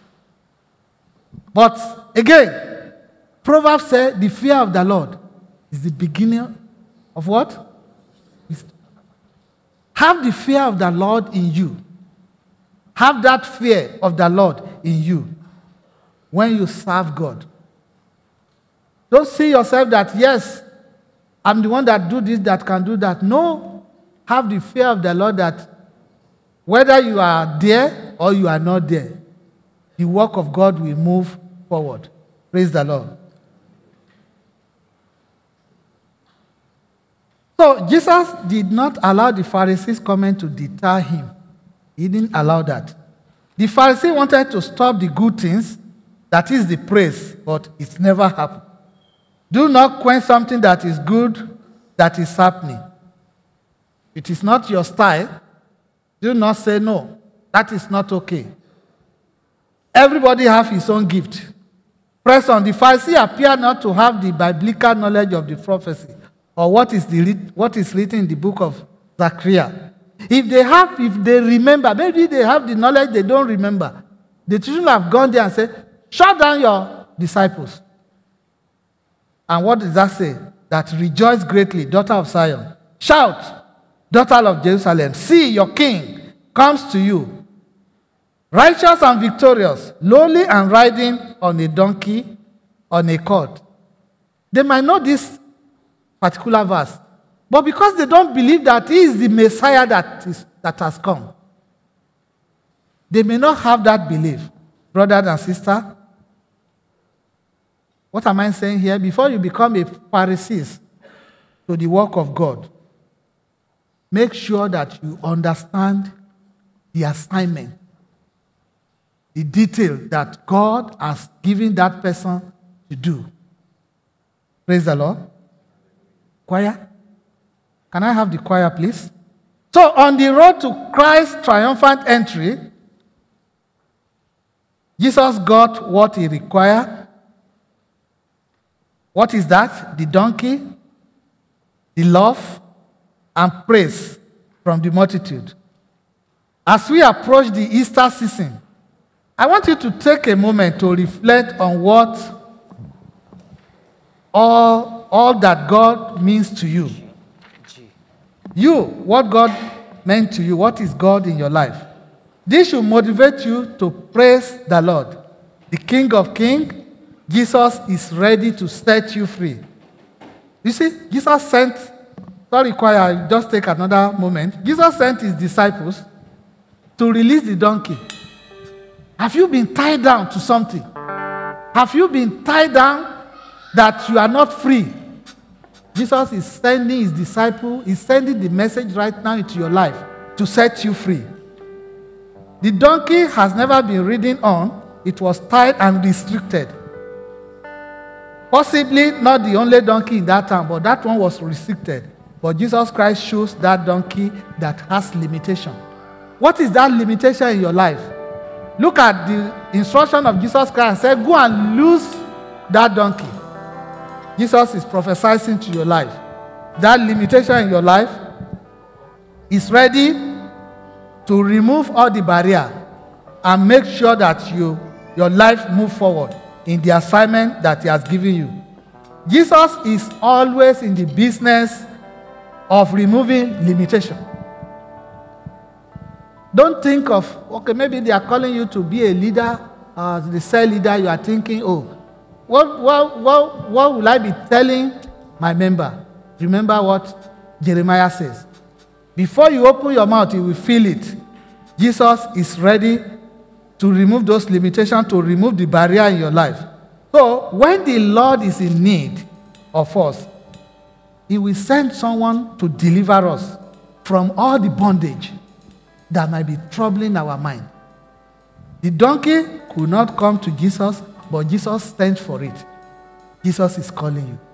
But again, Proverbs says the fear of the Lord is the beginning of what? Have the fear of the Lord in you. Have that fear of the Lord in you when you serve God. Don't see yourself that, yes, I'm the one that do this, that can do that. No. Have the fear of the Lord that whether you are there or you are not there, the work of God will move forward. Praise the Lord. So Jesus did not allow the Pharisees' comment to deter him. He didn't allow that. The Pharisee wanted to stop the good things, that is the praise, but it never happened. Do not quench something that is good, that is happening. It is not your style. Do not say no. That is not okay. Everybody has his own gift. Press on. The Pharisee appeared not to have the biblical knowledge of the prophecy or what is, the, what is written in the book of Zechariah. If they have, if they remember, maybe they have the knowledge they don't remember. The children have gone there and said, shut down your disciples. And what does that say? That rejoice greatly, daughter of Zion. Shout, daughter of Jerusalem. See, your king comes to you. Righteous and victorious, lowly and riding on a donkey, on a colt. They might know this particular verse, but because they don't believe that he is the Messiah that, is, that has come, they may not have that belief. Brother and sister, what am I saying here? Before you become a Pharisee to the work of God, make sure that you understand the assignment, the detail that God has given that person to do. Praise the Lord. Choir? Can I have the choir, please? So, on the road to Christ's triumphant entry, Jesus got what he required. What is that? The donkey, the love, and praise from the multitude. As we approach the Easter season, I want you to take a moment to reflect on what all, all that God means to you. You, what God meant to you, what is God in your life. This should motivate you to praise the Lord. The King of Kings, Jesus is ready to set you free. You see, Jesus sent, sorry choir, I'll just take another moment. Jesus sent his disciples to release the donkey. Have you been tied down to something? Have you been tied down that you are not free? Jesus is sending his disciple, he's sending the message right now into your life to set you free. The donkey has never been ridden on. It was tied and restricted. Possibly not the only donkey in that time, but that one was restricted. But Jesus Christ shows that donkey that has limitation. What is that limitation in your life? Look at the instruction of Jesus Christ and say, go and loose that donkey. Jesus is prophesying to your life. That limitation in your life is ready to remove all the barrier and make sure that you, your life move forward in the assignment that he has given you. Jesus is always in the business of removing limitation. Don't think of, okay, maybe they are calling you to be a leader, uh, the cell leader. You are thinking, oh, what, what, what, what will I be telling my member? Remember what Jeremiah says. Before you open your mouth, you will feel it. Jesus is ready to remove those limitations, to remove the barrier in your life. So, when the Lord is in need of us, he will send someone to deliver us from all the bondage that might be troubling our mind. The donkey could not come to Jesus, but Jesus stands for it. Jesus is calling you.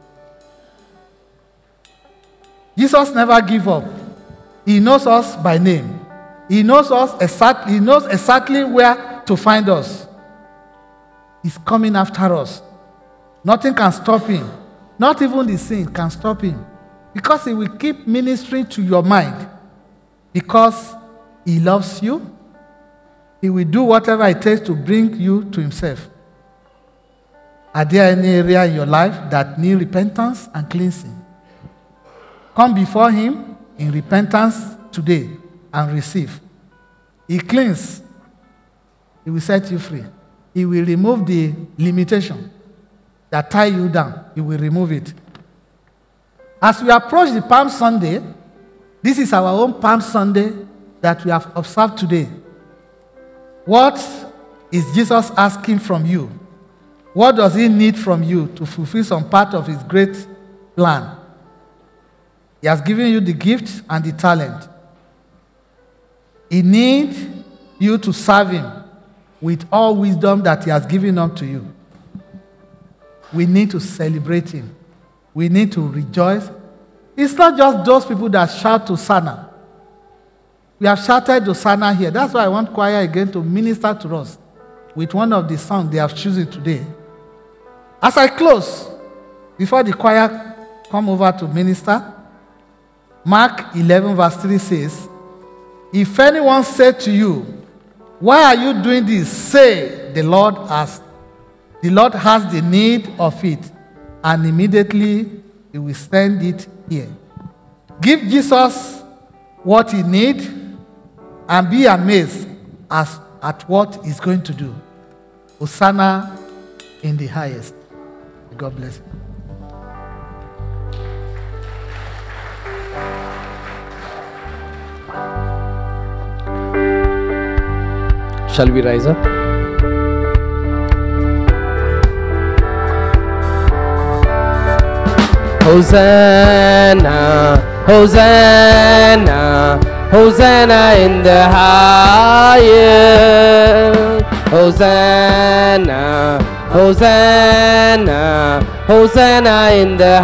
Jesus never gives up. He knows us by name. He knows us exactly, he knows exactly where to find us. He's coming after us. Nothing can stop him. Not even the sin can stop him. Because he will keep ministering to your mind. Because he loves you. He will do whatever it takes to bring you to himself. Are there any area in your life that need repentance and cleansing? Come before him in repentance today and receive. He cleans. He will set you free. He will remove the limitation that tie you down. He will remove it. As we approach the Palm Sunday, this is our own Palm Sunday that we have observed today. What is Jesus asking from you? What does he need from you to fulfill some part of his great plan? He has given you the gift and the talent. He needs you to serve him with all wisdom that he has given unto you. We need to celebrate him. We need to rejoice. It's not just those people that shout to Hosanna. We have shouted to Hosanna here. That's why I want choir again to minister to us with one of the songs they have chosen today. As I close, before the choir come over to minister, Mark eleven verse three says, if anyone said to you, why are you doing this? Say, the Lord has, the Lord has the need of it, and immediately he will send it here. Give Jesus what he needs and be amazed as, at what he's going to do. Hosanna in the highest. God bless you. Shall we rise up? Hosanna, Hosanna, Hosanna in the highest. Hosanna, Hosanna, Hosanna in the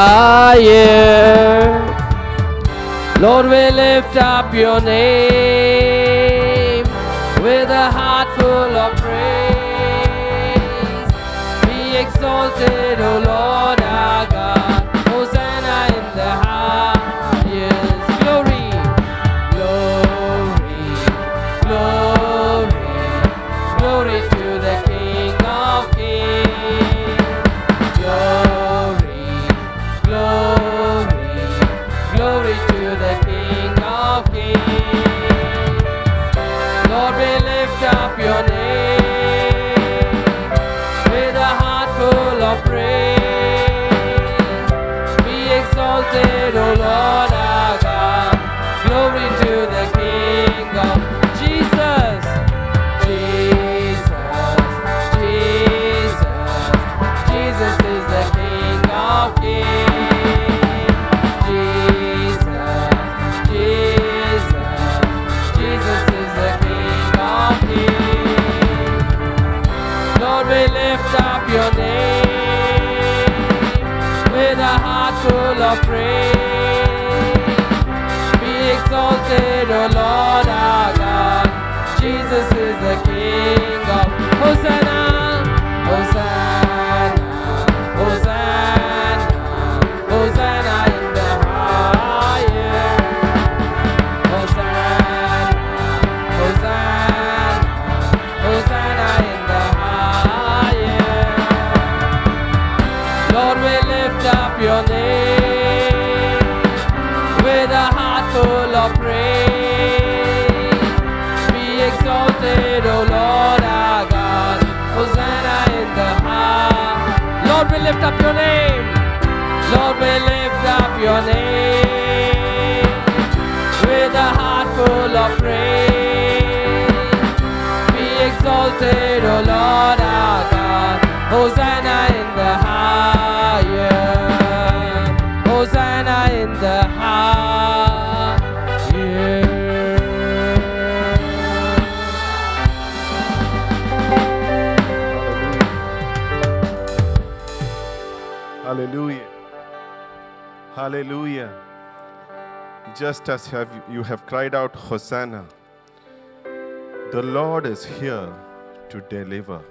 highest. Lord, we lift up your name with a heart full of praise. Be exalted, O Lord our God. Hosanna in the highest. Glory, glory, glory, glory to the King of Kings. Glory, glory, glory to the King of Kings. Lord, we lift up your name with a heart full of praise. Be exalted, O Lord our God. Glory to the King of Jesus. Jesus, Jesus, Jesus is the King of Kings. Jesus, Jesus, Jesus is the King of Kings. Lord, we lift up your name with a heart full of praise. Be exalted, O Lord our God. Jesus is the King of Hosanna, Hosanna, Hosanna, Hosanna in the highest. Hosanna, Hosanna, Hosanna in the highest. Lord, we lift up your name with a heart full of praise. Be exalted, O Lord our God. Hosanna in the high. Lord, we lift up your name. Lord, we lift up your name with a heart full of praise. Be exalted, O Lord our God. Hosanna in the highest. Hosanna Hallelujah. Hallelujah. Just as have you have cried out, Hosanna, the Lord is here to deliver.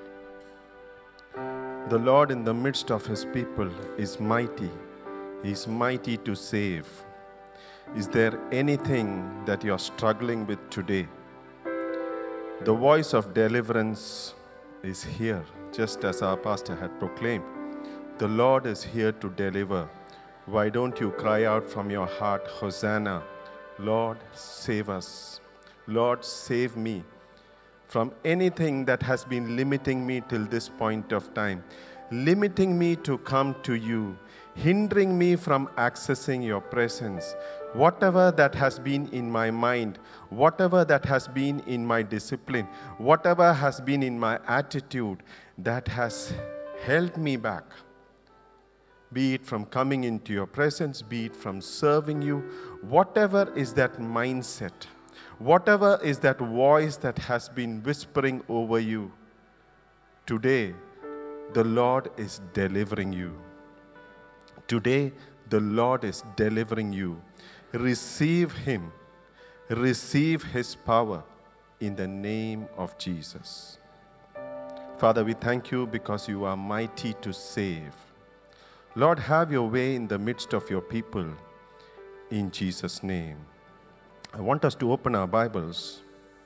The Lord in the midst of his people is mighty. He is mighty to save. Is there anything that you are struggling with today? The voice of deliverance is here, just as our pastor had proclaimed. The Lord is here to deliver. Why don't you cry out from your heart, Hosanna, Lord, save us. Lord, save me from anything that has been limiting me till this point of time, limiting me to come to you, hindering me from accessing your presence. Whatever that has been in my mind, whatever that has been in my discipline, whatever has been in my attitude that has held me back, be it from coming into your presence, be it from serving you, whatever is that mindset, whatever is that voice that has been whispering over you, today the Lord is delivering you. Today the Lord is delivering you. Receive him. Receive his power in the name of Jesus. Father, we thank you because you are mighty to save. Lord, have your way in the midst of your people in Jesus' name. I want us to open our Bibles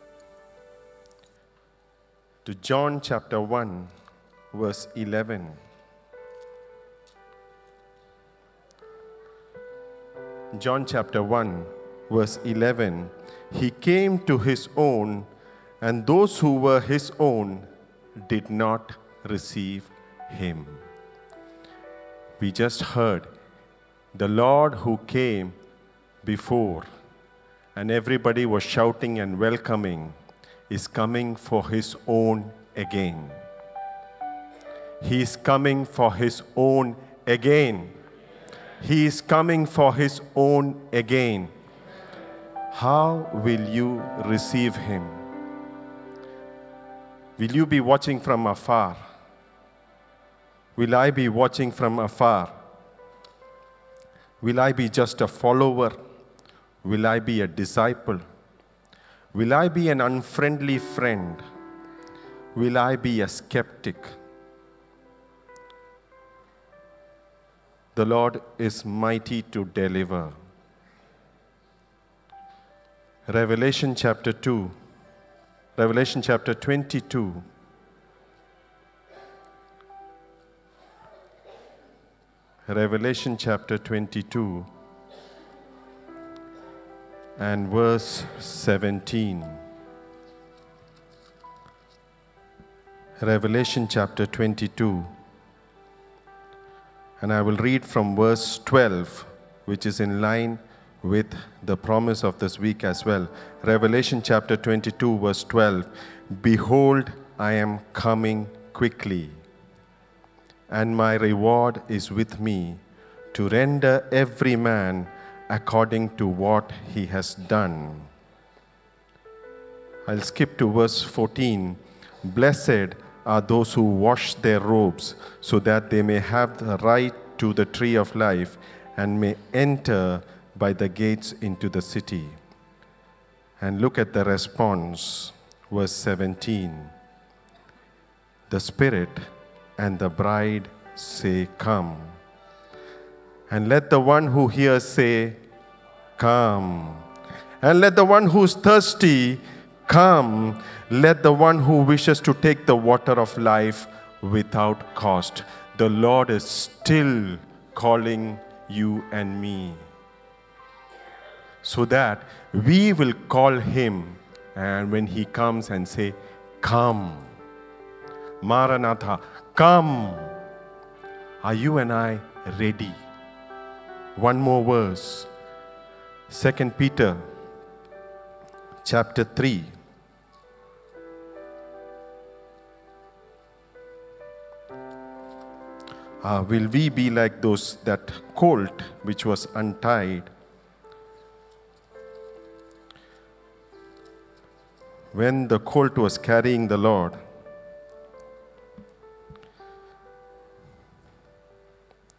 to John chapter one, verse eleven. John chapter one, verse eleven. He came to his own, and those who were his own did not receive him. We just heard the Lord who came before, and everybody was shouting and welcoming, is coming for his own again. He is coming for his own again. He is coming for his own again. How will you receive him? Will you be watching from afar? Will I be watching from afar? Will I be just a follower? Will I be a disciple? Will I be an unfriendly friend? Will I be a skeptic? The Lord is mighty to deliver. Revelation chapter two, Revelation chapter twenty-two. Revelation chapter twenty-two and verse seventeen. Revelation chapter twenty-two. And I will read from verse twelve, which is in line with the promise of this week as well. Revelation chapter twenty-two, verse twelve. Behold, I am coming quickly, and my reward is with me, to render every man according to what he has done. I'll skip to verse fourteen. Blessed are those who wash their robes, so that they may have the right to the tree of life and may enter by the gates into the city. And look at the response, verse seventeen. The Spirit and the bride say, come. And let the one who hears say, come. And let the one who is thirsty come. Let the one who wishes to take the water of life without cost. The Lord is still calling you and me, so that we will call him, and when he comes and say, come. Maranatha, come. Are you and I ready? One more verse. Second Peter chapter three. Uh, will we be like those, that colt which was untied? When the colt was carrying the Lord,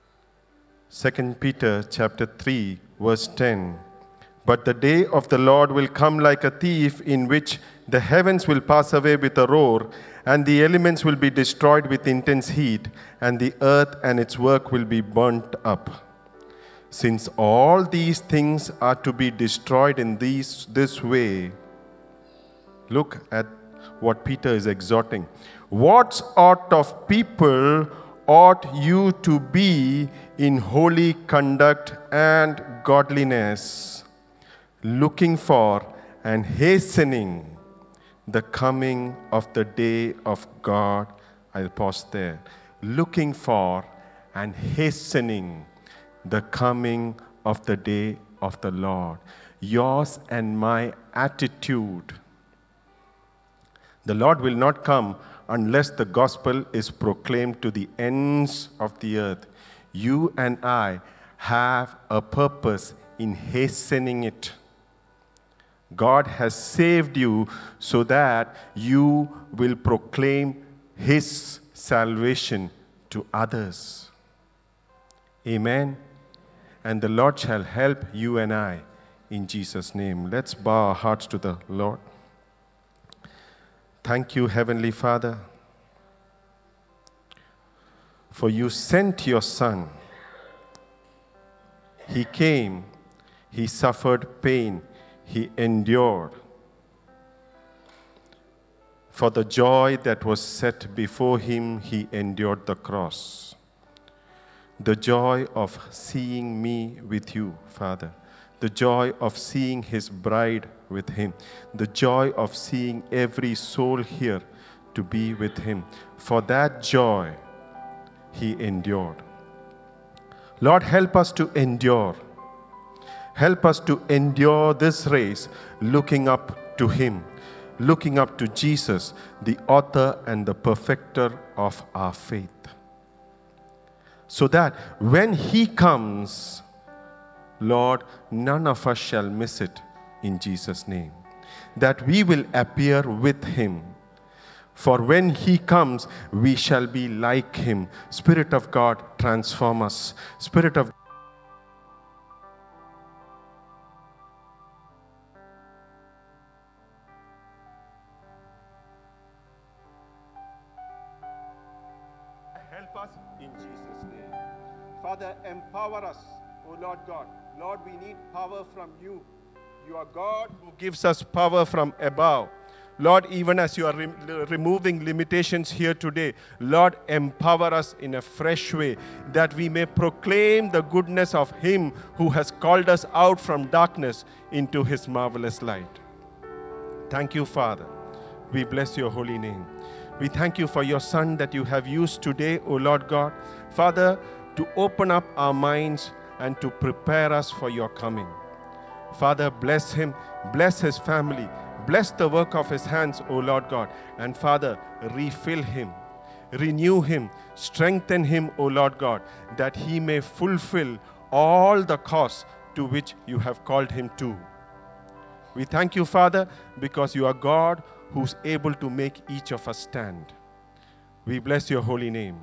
Second Peter chapter three, verse ten. But the day of the Lord will come like a thief, in which the heavens will pass away with a roar, and the elements will be destroyed with intense heat, and the earth and its work will be burnt up. Since all these things are to be destroyed in these, this way, look at what Peter is exhorting. What sort of people ought you to be in holy conduct and godliness, looking for and hastening the coming of the day of God? I'll pause there. Looking for and hastening the coming of the day of the Lord. Yours and my attitude. The Lord will not come unless the gospel is proclaimed to the ends of the earth. You and I have a purpose in hastening it. God has saved you so that you will proclaim His salvation to others. Amen. And the Lord shall help you and I in Jesus' name. Let's bow our hearts to the Lord. Thank you, Heavenly Father, for you sent your Son. He came, He suffered pain, He endured. For the joy that was set before Him, He endured the cross. The joy of seeing me with you, Father. The joy of seeing His bride with Him. The joy of seeing every soul here to be with Him. For that joy, He endured. Lord, help us to endure. Help us to endure this race, looking up to Him, looking up to Jesus, the author and the perfecter of our faith. So that when He comes, Lord, none of us shall miss it in Jesus' name. That we will appear with Him. For when He comes, we shall be like Him. Spirit of God, transform us. Spirit of help us in Jesus' name. Father, empower us, O Lord God. Lord, we need power from you. You are God who gives us power from above. Lord, even as you are re- removing limitations here today, Lord, empower us in a fresh way that we may proclaim the goodness of Him who has called us out from darkness into His marvelous light. Thank you, Father. We bless your holy name. We thank you for your Son that you have used today, O Lord God, Father, to open up our minds and to prepare us for your coming. Father, bless him, bless his family, bless the work of his hands, O Lord God. And Father, refill him, renew him, strengthen him, O Lord God, that he may fulfill all the cause to which you have called him to. We thank you, Father, because you are God who's able to make each of us stand. We bless your holy name.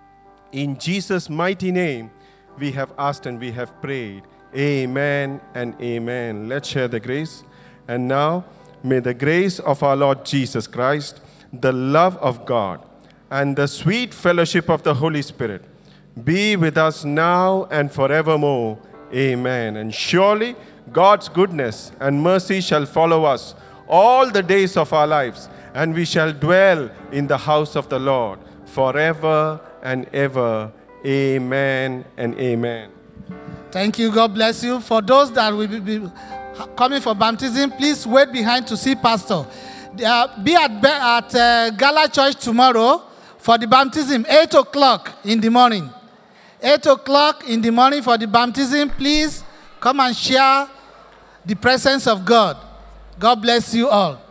In Jesus' mighty name, we have asked and we have prayed. Amen and amen. Let's share the grace. And now, may the grace of our Lord Jesus Christ, the love of God, and the sweet fellowship of the Holy Spirit be with us now and forevermore. Amen. And surely God's goodness and mercy shall follow us all the days of our lives, and we shall dwell in the house of the Lord forever and ever. Amen and amen. Thank you. God bless you. For those that will be coming for baptism, please wait behind to see Pastor. Uh, be at, at uh, Gala Church tomorrow for the baptism, eight o'clock in the morning. eight o'clock in the morning for the baptism. Please come and share the presence of God. God bless you all.